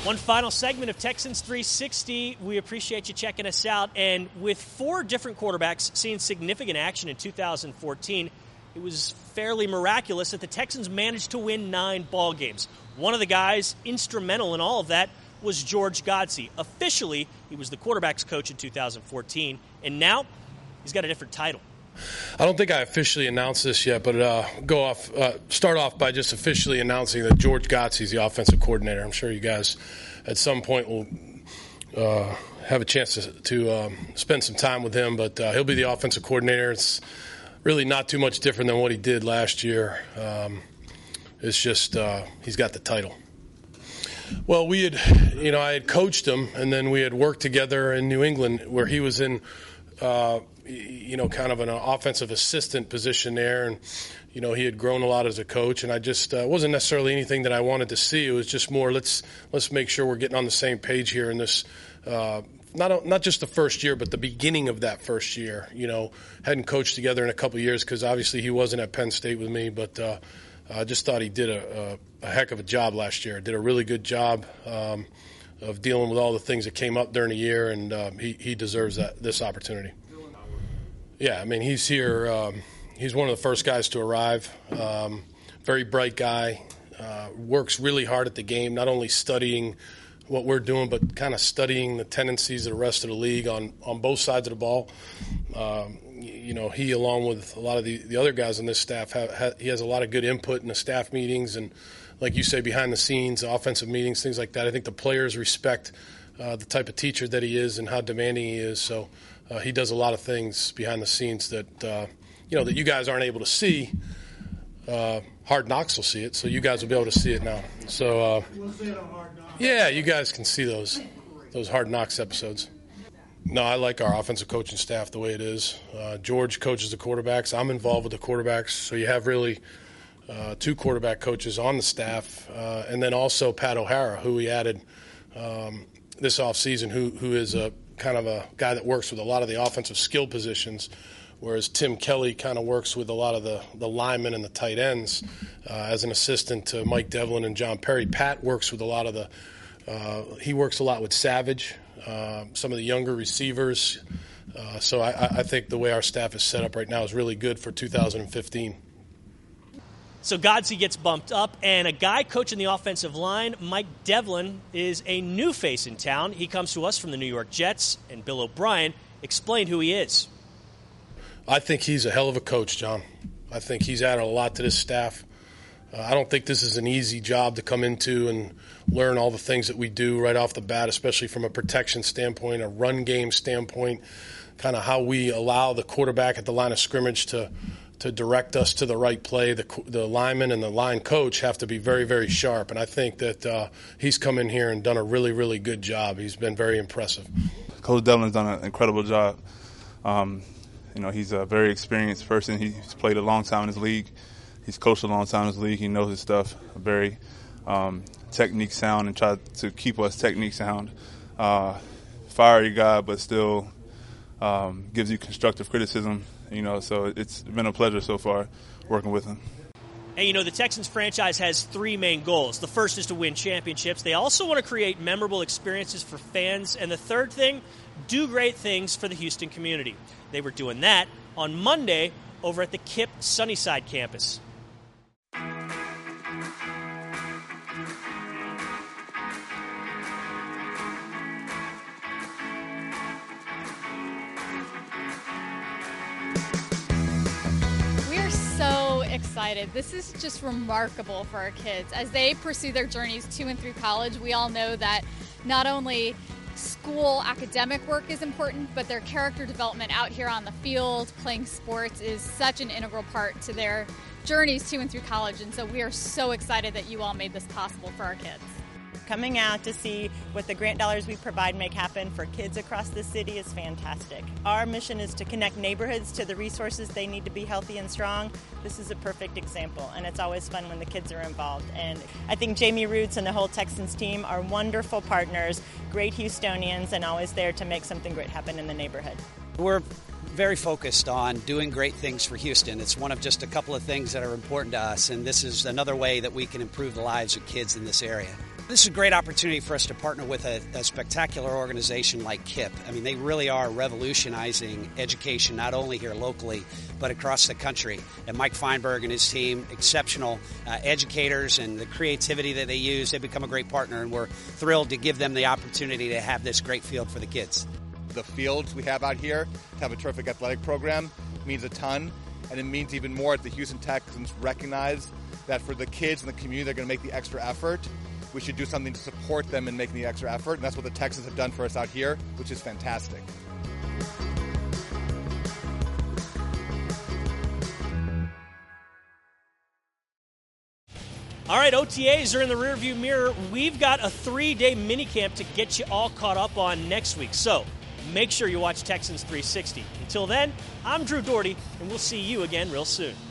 One final segment of Texans 360. We appreciate you checking us out. And with 4 different quarterbacks seeing significant action in 2014, it was fairly miraculous that the Texans managed to win 9 ball games. One of the guys instrumental in all of that was George Godsey. Officially, he was the quarterback's coach in 2014, and now he's got a different title. I don't think I officially announced this yet, but start off by just officially announcing that George Godsey is the offensive coordinator. I'm sure you guys at some point will have a chance to spend some time with him, but he'll be the offensive coordinator. It's really not too much different than what he did last year. It's just he's got the title. Well, I had coached him, and then we had worked together in New England where he was in kind of an offensive assistant position there, and he had grown a lot as a coach, and I just wasn't necessarily anything that I wanted to see. It was just more let's make sure we're getting on the same page here in this not just the first year, but the beginning of that first year. Hadn't coached together in a couple of years because obviously he wasn't at Penn State with me, but I just thought he did a heck of a job last year. Did a really good job of dealing with all the things that came up during the year, and he deserves this opportunity. Yeah, I mean, he's here. He's one of the first guys to arrive. Very bright guy. Works really hard at the game, not only studying what we're doing, but kind of studying the tendencies of the rest of the league on both sides of the ball. He, along with a lot of the other guys on this staff, he has a lot of good input in the staff meetings and, like you say, behind the scenes, offensive meetings, things like that. I think the players respect the type of teacher that he is and how demanding he is. So he does a lot of things behind the scenes that that you guys aren't able to see. Hard Knocks will see it, so you guys will be able to see it now. So we'll see it on Hard Knocks. Yeah, you guys can see those Hard Knocks episodes. No, I like our offensive coaching staff the way it is. George coaches the quarterbacks. I'm involved with the quarterbacks, so you have really 2 quarterback coaches on the staff, and then also Pat O'Hara, who we added this offseason, who is a kind of a guy that works with a lot of the offensive skill positions, whereas Tim Kelly kind of works with a lot of the linemen and the tight ends as an assistant to Mike Devlin and John Perry. Pat works with a lot of he works a lot with Savage, some of the younger receivers. So I think the way our staff is set up right now is really good for 2015. So Godsey gets bumped up, and a guy coaching the offensive line, Mike Devlin, is a new face in town. He comes to us from the New York Jets, and Bill O'Brien explained who he is. I think he's a hell of a coach, John. I think he's added a lot to this staff. I don't think this is an easy job to come into and learn all the things that we do right off the bat, especially from a protection standpoint, a run game standpoint, kind of how we allow the quarterback at the line of scrimmage to direct us to the right play. The lineman and the line coach have to be very, very sharp, and I think that he's come in here and done a really, really good job. He's been very impressive. Coach Devlin's done an incredible job. He's a very experienced person. He's played a long time in this league. He's coached a long time in this league. He knows his stuff. Very technique sound and try to keep us technique sound. Fiery guy, but still gives you constructive criticism. So it's been a pleasure so far working with him. And the Texans franchise has 3 main goals. The first is to win championships. They also want to create memorable experiences for fans. And the third thing, do great things for the Houston community. They were doing that on Monday over at the KIPP Sunnyside campus. Excited. This is just remarkable for our kids as they pursue their journeys to and through college. We all know that not only school academic work is important, but their character development out here on the field, playing sports, is such an integral part to their journeys to and through college. And so we are so excited that you all made this possible for our kids. Coming out to see what the grant dollars we provide make happen for kids across the city is fantastic. Our mission is to connect neighborhoods to the resources they need to be healthy and strong. This is a perfect example, and it's always fun when the kids are involved. And I think Jamie Roots and the whole Texans team are wonderful partners, great Houstonians, and always there to make something great happen in the neighborhood. We're very focused on doing great things for Houston. It's one of just a couple of things that are important to us, and this is another way that we can improve the lives of kids in this area. This is a great opportunity for us to partner with a spectacular organization like KIPP. I mean, they really are revolutionizing education, not only here locally, but across the country. And Mike Feinberg and his team, exceptional educators, and the creativity that they use, they've become a great partner, and we're thrilled to give them the opportunity to have this great field for the kids. The fields we have out here to have a terrific athletic program means a ton, and it means even more that the Houston Texans recognize that for the kids in the community, they're going to make the extra effort. We should do something to support them in making the extra effort, and that's what the Texans have done for us out here, which is fantastic. All right, OTAs are in the rearview mirror. We've got a 3-day minicamp to get you all caught up on next week, so make sure you watch Texans 360. Until then, I'm Drew Doherty, and we'll see you again real soon.